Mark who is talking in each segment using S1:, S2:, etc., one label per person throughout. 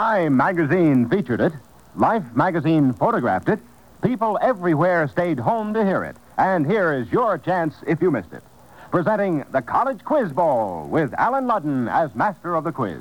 S1: Time magazine featured it. Life magazine photographed it. People everywhere stayed home to hear it. And here is your chance if you missed it. Presenting the College Quiz Bowl with Alan Ludden as master of the quiz.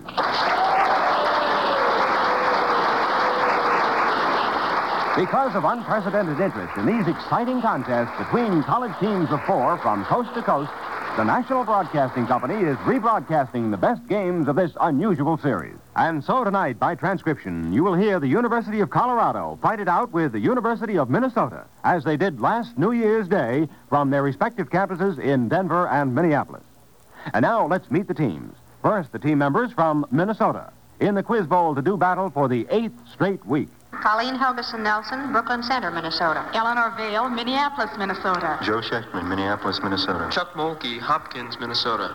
S1: Because of unprecedented interest in these exciting contests between college teams of 4 from coast to coast, the National Broadcasting Company is rebroadcasting the best games of this unusual series. And so tonight, by transcription, you will hear the University of Colorado fight it out with the University of Minnesota, as they did last New Year's Day from their respective campuses in Denver and Minneapolis. And now, let's meet the teams. First, the team members from Minnesota, in the Quiz Bowl to do battle for the 8th straight week.
S2: Colleen Helgeson Nelson, Brooklyn Center, Minnesota.
S3: Eleanor Vale, Minneapolis, Minnesota.
S4: Joe Schechtman, Minneapolis, Minnesota.
S5: Chuck Mulkey, Hopkins, Minnesota.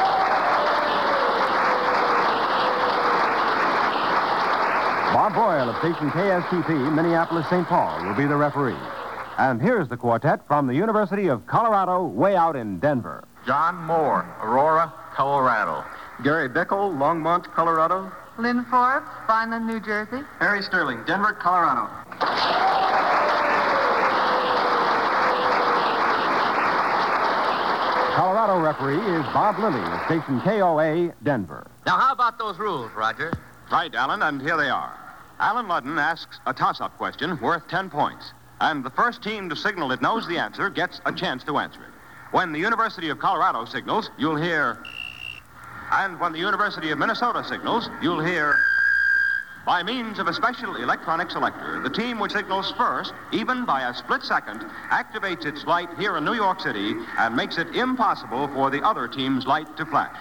S1: Bob Boyle of station KSTP, Minneapolis, St. Paul, will be the referee. And here's the quartet from the University of Colorado, way out in Denver.
S6: John Moore, Aurora, Colorado.
S4: Gary Bickle, Longmont, Colorado.
S3: Lynn Forbes, Vineland, New Jersey.
S4: Harry Sterling, Denver, Colorado.
S1: Colorado referee is Bob Lilly of station KOA, Denver.
S7: Now, how about those rules, Roger?
S8: Right, Alan, and here they are. Alan Ludden asks a toss-up question worth 10 points. And the first team to signal it knows the answer gets a chance to answer it. When the University of Colorado signals, you'll hear... And when the University of Minnesota signals, you'll hear... By means of a special electronic selector, the team which signals first, even by a split second, activates its light here in New York City and makes it impossible for the other team's light to flash.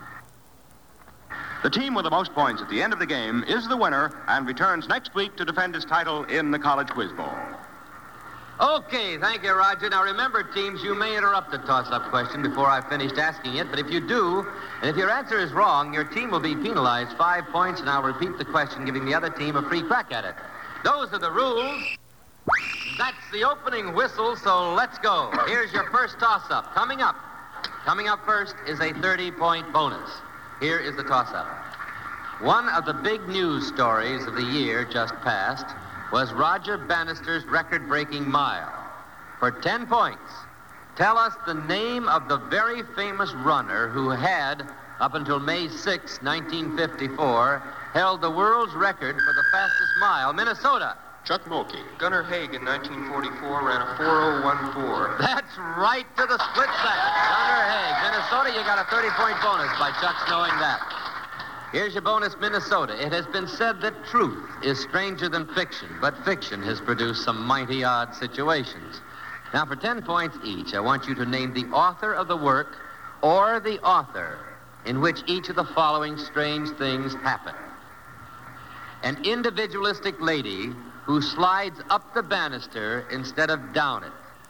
S8: The team with the most points at the end of the game is the winner and returns next week to defend its title in the College Quiz Bowl.
S7: Okay, thank you, Roger. Now, remember, teams, you may interrupt the toss-up question before I've finished asking it, but if you do, and if your answer is wrong, your team will be penalized 5 points, and I'll repeat the question, giving the other team a free crack at it. Those are the rules. That's the opening whistle, so let's go. Here's your first toss-up. Coming up first is a 30-point bonus. Here is the toss-up. One of the big news stories of the year just passed was Roger Bannister's record-breaking mile. For 10 points, tell us the name of the very famous runner who had, up until May 6, 1954, held the world's record for the fastest mile. Minnesota.
S5: Chuck Mulkey. Gunnar Haig in 1944 ran a 4014.
S7: That's right to the split second. Gunnar Haig. Minnesota, you got a 30-point bonus by Chuck's knowing that. Here's your bonus, Minnesota. It has been said that truth is stranger than fiction, but fiction has produced some mighty odd situations. Now, for 10 points each, I want you to name the author of the work or the author in which each of the following strange things happen. An individualistic lady who slides up the banister instead of down it.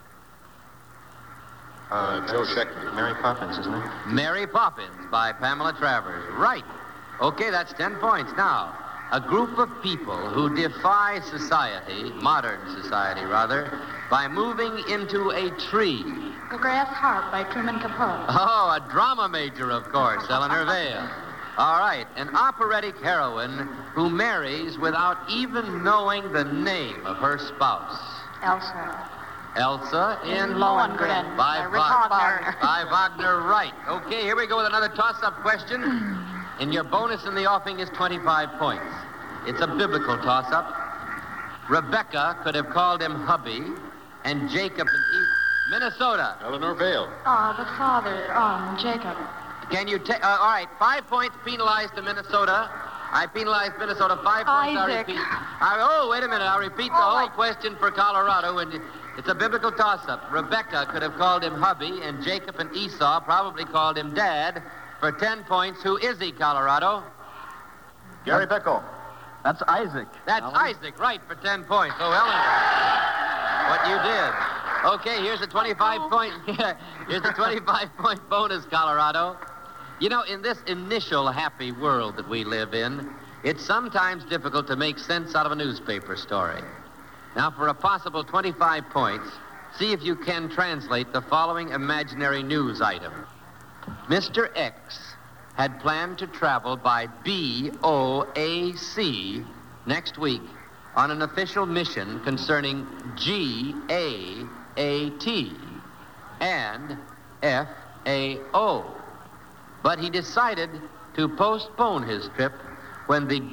S4: Joe Schechtman, Mary Poppins, isn't it?
S7: Mary Poppins by Pamela Travers. Right. Okay, that's 10 points. Now, a group of people who defy society, modern society rather, by moving into a tree.
S3: The Grass Harp by Truman Capote.
S7: Oh, a drama major, of course, Eleanor Vale. All right, an operatic heroine who marries without even knowing the name of her spouse.
S3: Elsa.
S7: Elsa in
S3: Lohengrin
S7: by
S3: Richard Wagner.
S7: By Wagner, right. Okay, here we go with another toss-up question. And your bonus in the offing is 25 points. It's a biblical toss-up. Rebecca could have called him hubby, and Jacob in Minnesota.
S5: Eleanor Vale.
S3: The father, Jacob.
S7: Can you take... all right, 5 points penalized to Minnesota. I penalized Minnesota 5 points.
S3: Isaac.
S7: Wait a minute. I'll repeat the whole question for Colorado. And it's a biblical toss-up. Rebecca could have called him hubby, and Jacob and Esau probably called him dad. For 10 points, who is he, Colorado?
S6: Gary Bickle. That's Isaac.
S7: That's Isaac, right, for 10 points. Oh, Eleanor, what you did. Okay, here's a 25-point bonus, Colorado. You know, in this initial happy world that we live in, it's sometimes difficult to make sense out of a newspaper story. Now, for a possible 25 points, see if you can translate the following imaginary news item. Mr. X had planned to travel by BOAC next week on an official mission concerning GAAT and FAO. But he decided to postpone his trip when the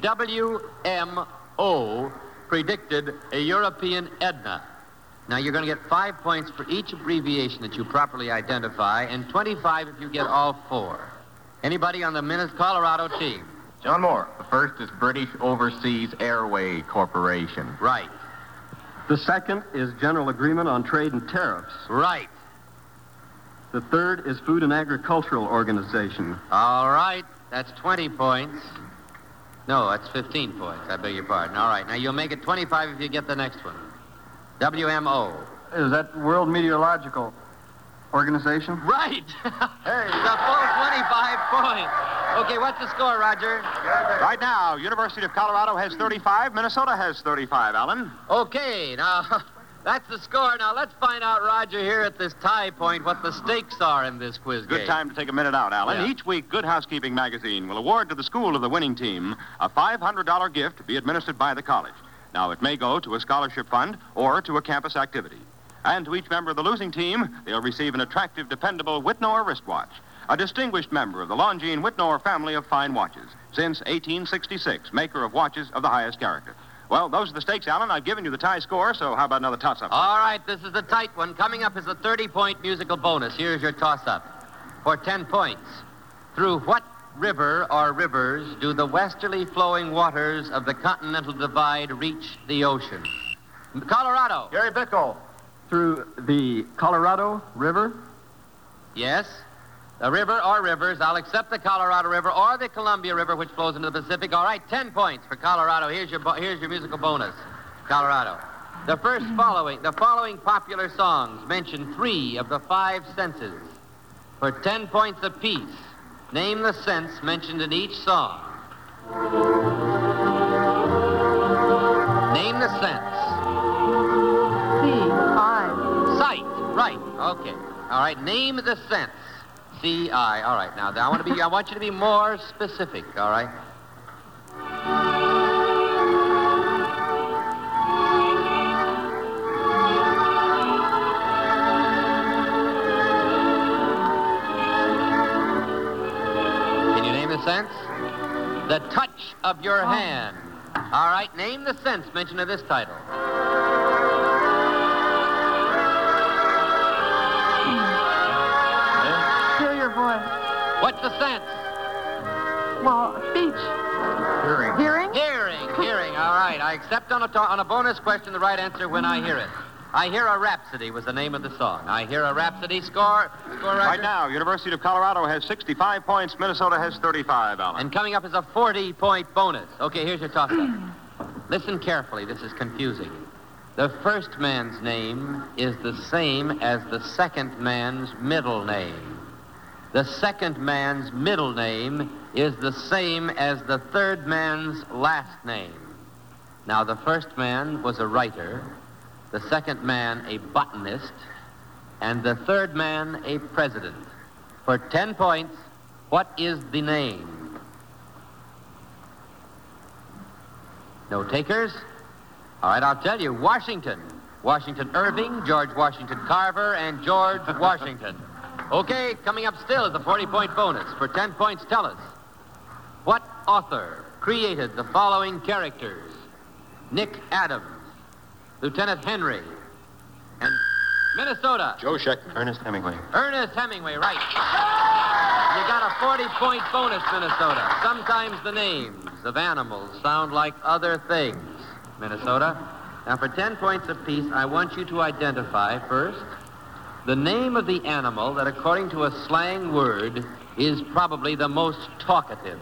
S7: WMO predicted a European Edna. Now, you're going to get 5 points for each abbreviation that you properly identify, and 25 if you get all four. Anybody on the Colorado team?
S6: John Moore. The first is British Overseas Airway Corporation.
S7: Right.
S9: The second is General Agreement on Trade and Tariffs.
S7: Right.
S9: The third is Food and Agricultural Organization.
S7: All right. That's 20 points. No, that's 15 points. I beg your pardon. All right. Now, you'll make it 25 if you get the next one. WMO.
S9: Is that World Meteorological Organization?
S7: Right.
S8: Hey.
S7: The full 25 points. Okay, what's the score, Roger?
S8: Right now, University of Colorado has 35. Minnesota has 35, Alan.
S7: Okay, now, that's the score. Now, let's find out, Roger, here at this tie point, what the stakes are in this quiz game.
S8: Good time to take a minute out, Alan.
S7: Yeah.
S8: Each week, Good Housekeeping magazine will award to the school of the winning team a $500 gift to be administered by the college. Now, it may go to a scholarship fund or to a campus activity. And to each member of the losing team, they'll receive an attractive, dependable Whitnor wristwatch, a distinguished member of the Longines Whitnor family of fine watches, since 1866, maker of watches of the highest character. Well, those are the stakes, Alan. I've given you the tie score, so how about another toss-up?
S7: All right, this is the tight one. Coming up is a 30-point musical bonus. Here's your toss-up. For 10 points, through what river or rivers do the westerly flowing waters of the Continental Divide reach the ocean? Colorado.
S6: Gary Bickle.
S9: Through the Colorado River?
S7: Yes. The river or rivers. I'll accept the Colorado River or the Columbia River, which flows into the Pacific. All right, 10 points for Colorado. Here's your musical bonus. Colorado. The following popular songs mention 3 of the 5 senses. For 10 points apiece, name the sense mentioned in each song. Name the sense. Sight. Right. Okay. All right. Name the sense. C-I. All right. Now, I want you to be more specific. All right. Can you name the sense? The touch of your hand. All right. Name the sense mentioned in this title. What's the sense?
S3: Well, speech.
S6: Hearing.
S7: Hearing. All right. I accept on a bonus question the right answer when I hear it. I Hear a Rhapsody was the name of the song. I Hear a Rhapsody. Score, Roger?
S8: Right now, University of Colorado has 65 points. Minnesota has 35, Alan.
S7: And coming up is a 40-point bonus. Okay, here's your toss-up. Listen carefully. This is confusing. The first man's name is the same as the second man's middle name. The second man's middle name is the same as the third man's last name. Now, the first man was a writer, the second man a botanist, and the third man a president. For 10 points, what is the name? No takers? All right, I'll tell you. Washington. Washington Irving, George Washington Carver, and George Washington. Okay, coming up still is a 40-point bonus. For 10 points, tell us, what author created the following characters? Nick Adams, Lieutenant Henry, and Minnesota.
S4: Joe Scheckter. Ernest Hemingway.
S7: Ernest Hemingway, right. You got a 40-point bonus, Minnesota. Sometimes the names of animals sound like other things, Minnesota. Now, for 10 points apiece, I want you to identify first the name of the animal that, according to a slang word, is probably the most talkative.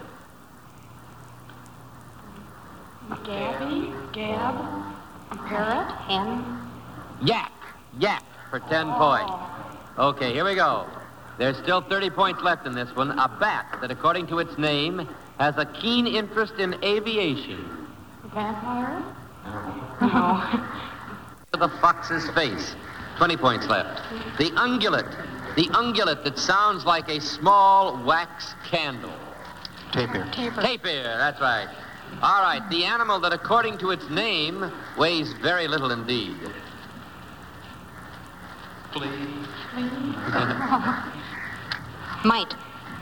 S3: Gabby, Gab, parrot, hen.
S7: Yak for 10 points. Okay, here we go. There's still 30 points left in this one. A bat that, according to its name, has a keen interest in aviation.
S3: Vampire? No.
S7: The fox's face. 20 points left. The ungulate that sounds like a small wax candle.
S4: Tapir.
S7: Tapir, that's right. All right, the animal that, according to its name, weighs very little indeed.
S2: Mite.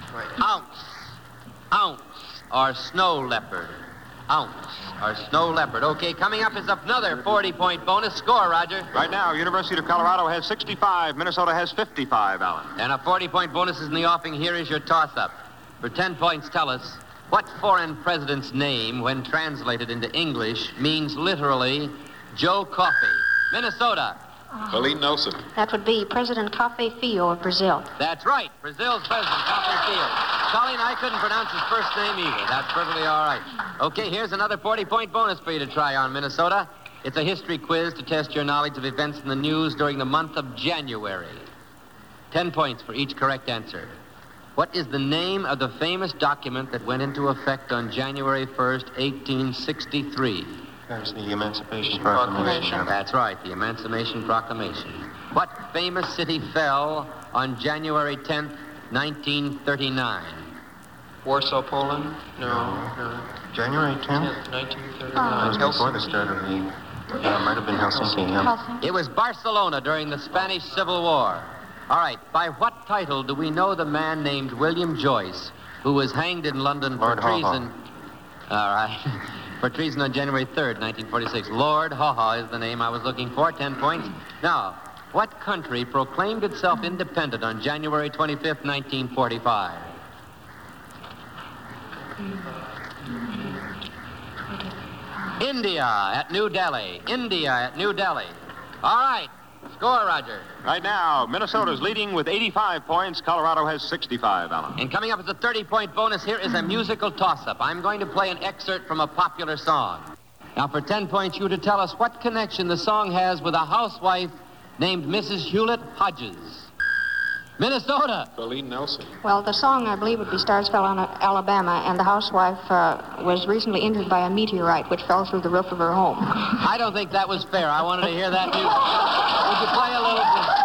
S7: Ounce, or snow leopard. Ounce, or snow leopard. Okay, coming up is another 40-point bonus. Score, Roger.
S8: Right now, University of Colorado has 65. Minnesota has 55, Alan.
S7: And a 40-point bonus is in the offing. Here is your toss-up. For 10 points, tell us, what foreign president's name, when translated into English, means literally Joe Coffey? Minnesota.
S4: Colleen Nelson.
S2: That would be President Coffey Fio of Brazil.
S7: That's right. Brazil's president, Coffey Fio. Colleen, I couldn't pronounce his first name either. That's perfectly all right. Okay, here's another 40-point bonus for you to try on, Minnesota. It's a history quiz to test your knowledge of events in the news during the month of January. 10 points for each correct answer. What is the name of the famous document that went into effect on January 1st, 1863?
S4: There's the Emancipation Proclamation.
S7: That's right, the Emancipation Proclamation. What famous city fell on January 10th, 1939?
S5: Warsaw, Poland? No.
S4: January 10th?
S5: 1939.
S4: That was before the start of the... might have been Helsinki. Yeah.
S7: It was Barcelona during the Spanish Civil War. All right, by what title do we know the man named William Joyce, who was hanged in London for
S4: Lord
S7: treason? All right. For treason on January 3rd, 1946. Lord Haw-Haw is the name I was looking for. 10 points. Now, what country proclaimed itself independent on January 25th, 1945? India at New Delhi. India at New Delhi. All right. Score, Roger.
S8: Right now, Minnesota's leading with 85 points. Colorado has 65, Alan.
S7: And coming up as a 30-point bonus, here is a musical toss-up. I'm going to play an excerpt from a popular song. Now, for 10 points, you to tell us what connection the song has with a housewife named Mrs. Hewlett Hodges. Minnesota.
S4: Colleen Nelson.
S2: Well, the song, I believe, would be Stars Fell on Alabama, and the housewife was recently injured by a meteorite which fell through the roof of her home.
S7: I don't think that was fair. I wanted to hear that music. Would you play a little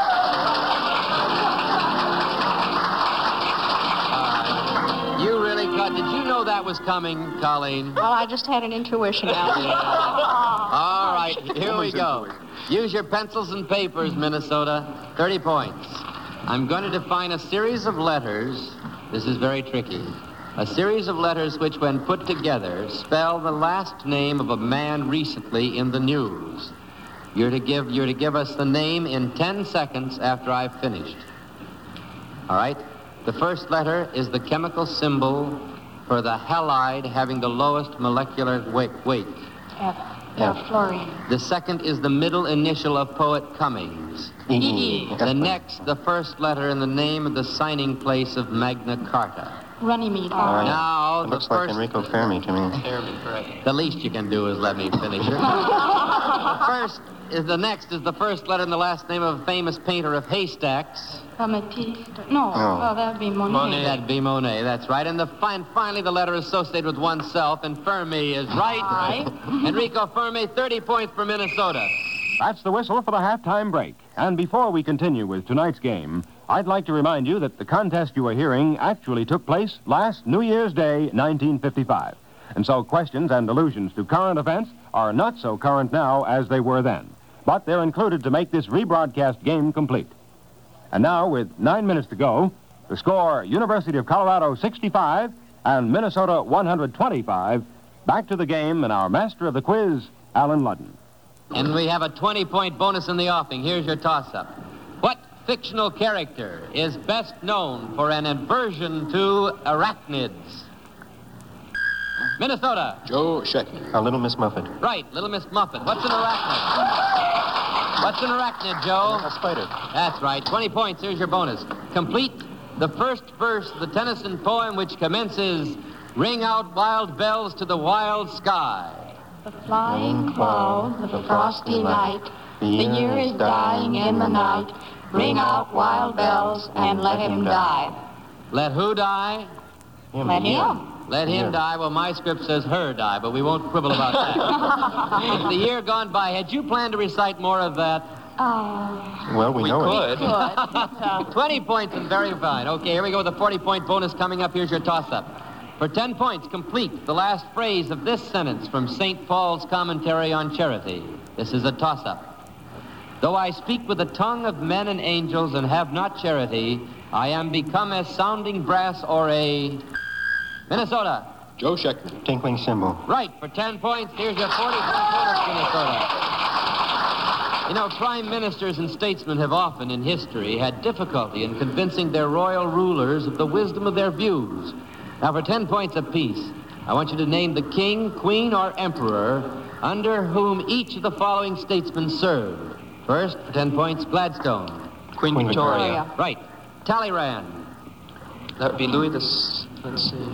S7: bit? You really cut. Did you know that was coming, Colleen?
S2: Well, I just had an intuition, Alan.
S7: All right, here we go. Use your pencils and papers, Minnesota. 30 points. I'm going to define a series of letters. This is very tricky. A series of letters which, when put together, spell the last name of a man recently in the news. You're to give us the name in 10 seconds after I've finished. All right? The first letter is the chemical symbol for the halide having the lowest molecular weight.
S2: F. Fluorine.
S7: The second is the middle initial of poet Cummings.
S2: E.
S7: The first letter in the name of the signing place of Magna Carta.
S2: Runnymede.
S7: Now,
S4: It looks like Enrico Fermi to me.
S7: the least you can do is let me finish it. The next is the first letter in the last name of a famous painter of haystacks.
S2: That'd be Monet.
S7: That'd be Monet, that's right. And finally, the letter associated with oneself, and Fermi is right. Enrico Fermi, 30 points for Minnesota.
S1: That's the whistle for the halftime break. And before we continue with tonight's game, I'd like to remind you that the contest you are hearing actually took place last New Year's Day, 1955. And so questions and allusions to current events are not so current now as they were then. But they're included to make this rebroadcast game complete. And now, with 9 minutes to go, the score, University of Colorado 65 and Minnesota 125. Back to the game and our master of the quiz, Alan Ludden.
S7: And we have a 20-point bonus in the offing. Here's your toss-up. What fictional character is best known for an aversion to arachnids? Minnesota.
S4: Joe Scheckner. Little Miss Muffet.
S7: Right, Little Miss Muffet. What's an arachnid? What's an arachnid, Joe?
S4: A spider.
S7: That's right. 20 points. Here's your bonus. Complete the first verse of the Tennyson poem which commences, "Ring out wild bells to the wild sky."
S3: The flying cloud, the frosty night, the year is dying in the night. Ring out wild bells and let him die.
S7: Let who die?
S3: Let him.
S7: Let him die. Well, my script says her die, but we won't quibble about that. It's the year gone by. Had you planned to recite more of that?
S4: Well, we know it.
S3: Good.
S7: 20 points and very fine. Okay, here we go with a 40-point bonus coming up. Here's your toss-up. For 10 points, complete the last phrase of this sentence from St. Paul's Commentary on Charity. This is a toss-up. Though I speak with the tongue of men and angels and have not charity, I am become as sounding brass or a... Minnesota.
S4: Joe Schechter. Tinkling cymbal.
S7: Right, for 10 points, here's your 40-point bonus, Minnesota. You know, prime ministers and statesmen have often, in history, had difficulty in convincing their royal rulers of the wisdom of their views. Now, for 10 points apiece, I want you to name the king, queen, or emperor under whom each of the following statesmen served. First, for 10 points, Gladstone.
S5: Queen Victoria.
S7: Right. Talleyrand.
S5: That would be Louis the, let's see,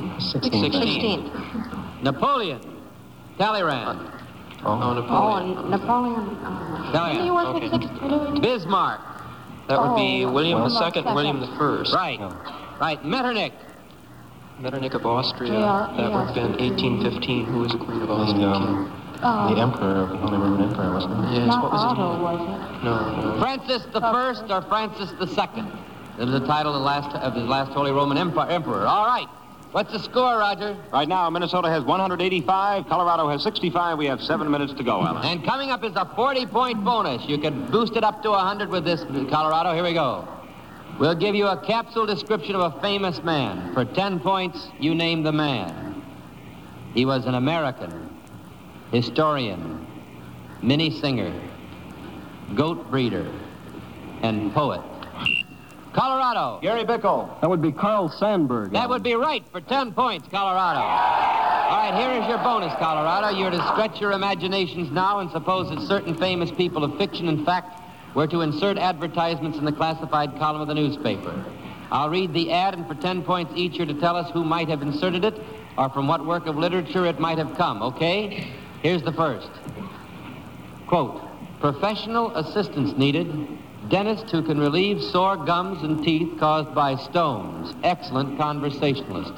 S2: 16th.
S7: Napoleon. Talleyrand.
S5: Napoleon.
S2: Napoleon.
S7: Talleyrand.
S2: He was the 16th.
S7: Bismarck.
S5: That would be William
S2: William
S5: II,
S2: II.
S5: William I.
S7: Right. Right. Metternich.
S5: Metternich of Austria.
S2: Yeah,
S5: That would have been 1815. Who was the Queen of Austria?
S4: The Emperor, the Holy Roman Emperor, wasn't it?
S5: Yes,
S2: Not
S5: what was his
S2: Otto,
S5: name?
S2: was it?
S5: No.
S7: Francis the First or Francis the Second. That was the title of his last Holy Roman Emperor. All right. What's the score, Roger?
S8: Right now, Minnesota has 185. Colorado has 65. We have 7 minutes to go, Alan.
S7: And coming up is a 40-point bonus. You can boost it up to 100 with this, Colorado. Here we go. We'll give you a capsule description of a famous man. For 10 points, you name the man. He was an American, historian, mini singer, goat breeder, and poet. Colorado.
S9: Gary Bickle. That would be Carl Sandburg.
S7: That would be right for 10 points, Colorado. All right, here is your bonus, Colorado. You're to stretch your imaginations now and suppose that certain famous people of fiction and fact were to insert advertisements in the classified column of the newspaper. I'll read the ad, and for 10 points each, you're to tell us who might have inserted it or from what work of literature it might have come, okay? Here's the first. Quote, professional assistance needed. Dentist who can relieve sore gums and teeth caused by stones. Excellent conversationalist.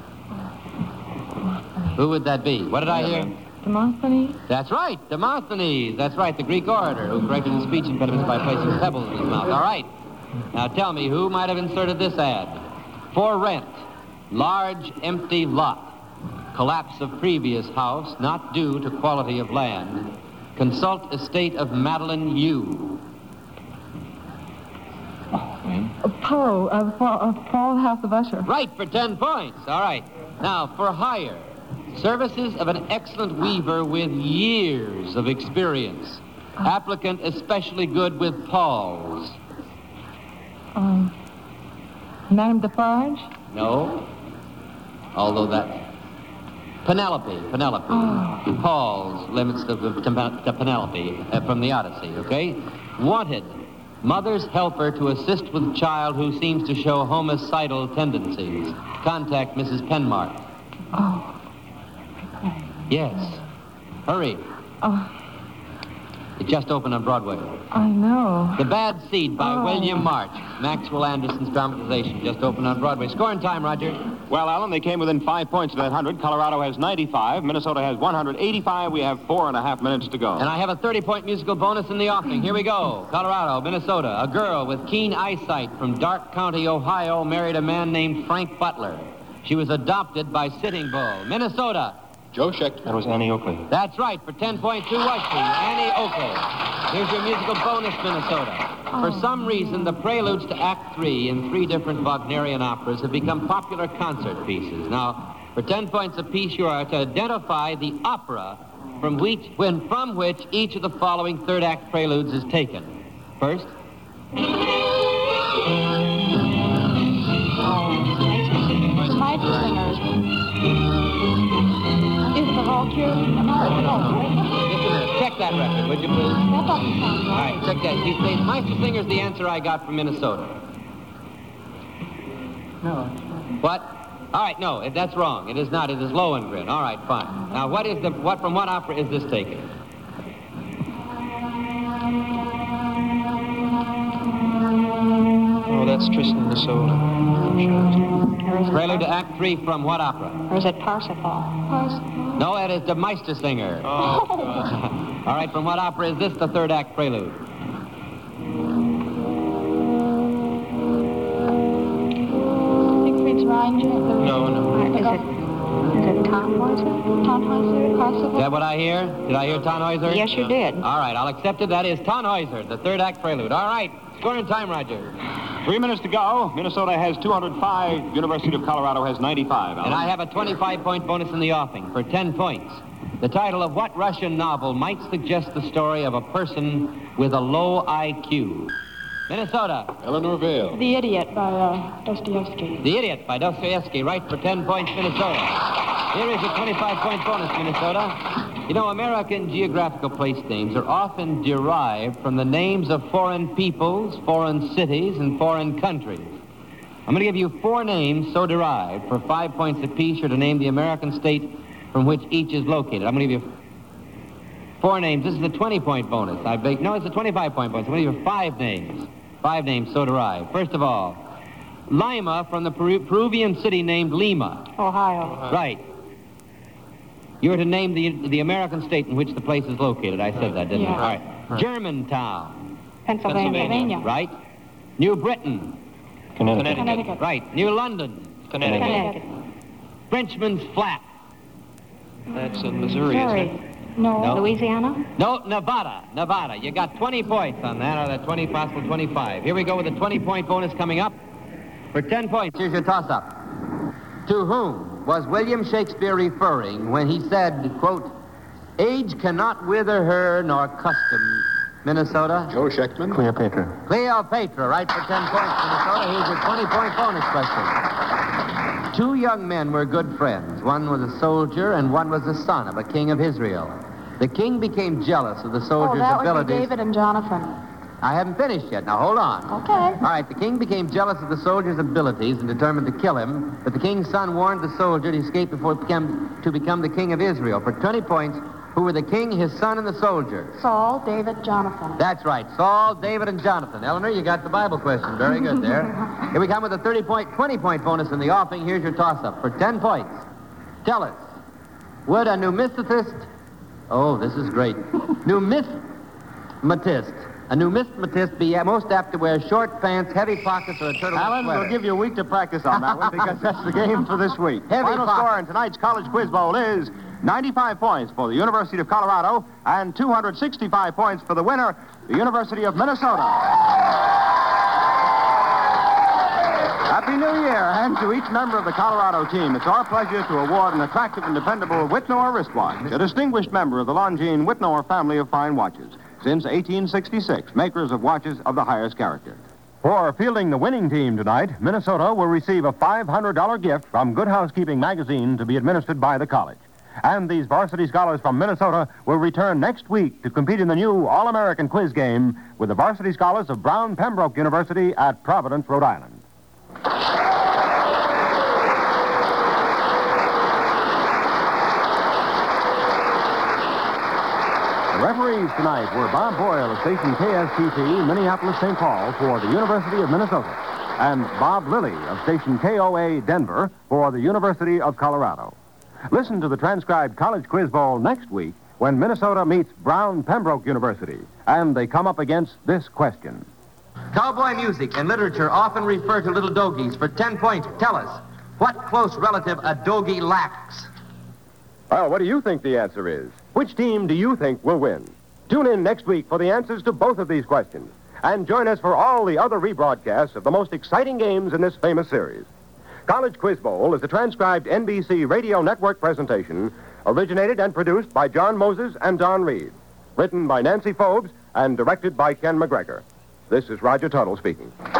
S7: Who would that be? What did I hear?
S2: Demosthenes?
S7: That's right, Demosthenes. That's right, the Greek orator who corrected his speech impediments by placing pebbles in his mouth. All right. Now tell me, who might have inserted this ad? For rent. Large empty lot. Collapse of previous house, not due to quality of land. Consult estate of Madeline Yu.
S2: Paul House of Usher.
S7: Right, for 10 points. All right. Now, for hire. Services of an excellent weaver with years of experience. Applicant especially good with pawls.
S2: Madame Defarge?
S7: No. Although that... Penelope. Paul's limits to Penelope from the Odyssey, okay? Wanted. Mother's helper to assist with child who seems to show homicidal tendencies. Contact Mrs. Penmark.
S2: Oh.
S7: Yes. Hurry.
S2: Oh.
S7: It just opened on Broadway.
S2: I know.
S7: The Bad Seed by William March. Maxwell Anderson's dramatization just opened on Broadway. Score and time, Roger.
S8: Well, Alan, they came within 5 points of that 100. Colorado has 95. Minnesota has 185. We have 4.5 minutes to go.
S7: And I have a 30-point musical bonus in the offing. Here we go. Colorado, Minnesota. A girl with keen eyesight from Dark County, Ohio, married a man named Frank Butler. She was adopted by Sitting Bull. Minnesota.
S4: Joe Schechter. That was Annie Oakley.
S7: That's right. For 10 points, who was she? Annie Oakley. Here's your musical bonus, Minnesota. For some reason, the preludes to Act 3 in 3 different Wagnerian operas have become popular concert pieces. Now, for 10 points apiece, you are to identify the opera from which each of the following third act preludes is taken. First.
S2: Mighty Singers. Is the Valkyrie?
S7: Just a minute. Check that record, would you please?
S2: That doesn't sound
S7: All
S2: right.
S7: right, check that. He says Meister Singer's the answer I got from Minnesota.
S9: No.
S7: What? All right, no, that's wrong. It is not. It is Lohengrin. All right, fine. Now, from what opera is this taken?
S5: Oh, that's Tristan and Isolde.
S7: Prelude to Act 3 from what opera?
S2: Or is it Parsifal?
S7: No, that is the Meistersinger.
S5: Oh,
S7: All right, from what opera is this the third act prelude?
S2: Siegfried's Ranger?
S5: No.
S2: Is it it Tannhäuser? Tannhäuser Castle?
S7: Is that what I hear? Did I hear Tannhäuser?
S2: Yes, you did.
S7: All right, I'll accept it. That is Tannhäuser, the third act prelude. All right, scoring time, Roger.
S8: 3 minutes to go. Minnesota has 205. University of Colorado has 95. Alan.
S7: And I have a 25-point bonus in the offing for 10 points. The title of what Russian novel might suggest the story of a person with a low IQ? Minnesota.
S4: Eleanor Vale.
S3: The Idiot by Dostoevsky.
S7: The Idiot by Dostoevsky, right, for 10 points, Minnesota. Here is a 25-point bonus, Minnesota. You know, American geographical place names are often derived from the names of foreign peoples, foreign cities, and foreign countries. I'm going to give you 4 names so derived. For 5 points apiece, you're to name the American state from which each is located. I'm going to give you 4 names. This is a 20-point bonus. No, it's a 25-point bonus. I'm going to give you 5 names. 5 names so derived. First of all, Lima from the Peruvian city named Lima.
S3: Ohio.
S7: Right. You were to name the American state in which the place is located. I said that, didn't I?
S3: Yeah.
S7: All right. Germantown.
S3: Pennsylvania.
S7: Right. New Britain.
S3: Connecticut.
S7: Right. New London.
S3: Connecticut.
S7: Frenchman's Flat.
S4: That's in Missouri, isn't it?
S3: No.
S2: Louisiana?
S7: No, Nevada. You got 20 points on that, out of the 20 possible 25. Here we go with a 20-point bonus coming up. For 10 points, here's your toss-up. To whom was William Shakespeare referring when he said, quote, age cannot wither her nor custom, Minnesota?
S4: Joe Schechtman.
S7: Cleopatra, right, for 10 points, Minnesota. Here's your 20-point bonus question. 2 young men were good friends. One was a soldier and one was the son of a king of Israel. The king became jealous of the soldier's
S3: that
S7: abilities.
S3: would be David and Jonathan.
S7: I haven't finished yet. Now, hold on.
S3: Okay.
S7: All right, the king became jealous of the soldier's abilities and determined to kill him, but the king's son warned the soldier to escape before to become the king of Israel. For 20 points, who were the king, his son, and the soldier?
S3: Saul, David, Jonathan.
S7: That's right. Saul, David, and Jonathan. Eleanor, you got the Bible question. Very good there. Here we come with a 20-point bonus in the offing. Here's your toss-up. For 10 points, tell us, would a numismatist... Oh, this is great. A numismatist be most apt to wear short pants, heavy pockets, or a turtleneck
S8: Alan,
S7: sweater?
S8: we'll give you a week to practice on that one because that's the game for this week. Final score in tonight's College Quiz Bowl is 95 points for the University of Colorado and 265 points for the winner, the University of Minnesota. Happy New Year, and to each member of the Colorado team, it's our pleasure to award an attractive and dependable Whitnor wristwatch, a distinguished member of the Longines Whitnor family of fine watches. Since 1866, makers of watches of the highest character. For fielding the winning team tonight, Minnesota will receive a $500 gift from Good Housekeeping magazine to be administered by the college. And these varsity scholars from Minnesota will return next week to compete in the new All-American quiz game with the varsity scholars of Brown Pembroke University at Providence, Rhode Island. The referees tonight were Bob Boyle of station KSTP, Minneapolis, St. Paul, for the University of Minnesota, and Bob Lilly of station KOA, Denver, for the University of Colorado. Listen to the transcribed College Quiz Bowl next week when Minnesota meets Brown Pembroke University, and they come up against this question.
S7: Cowboy music and literature often refer to little dogies. For 10 points, tell us, what close relative a dogie lacks?
S1: Well, what do you think the answer is? Which team do you think will win? Tune in next week for the answers to both of these questions. And join us for all the other rebroadcasts of the most exciting games in this famous series. College Quiz Bowl is a transcribed NBC Radio Network presentation, originated and produced by John Moses and Don Reed. Written by Nancy Phobes and directed by Ken McGregor. This is Roger Tuttle speaking.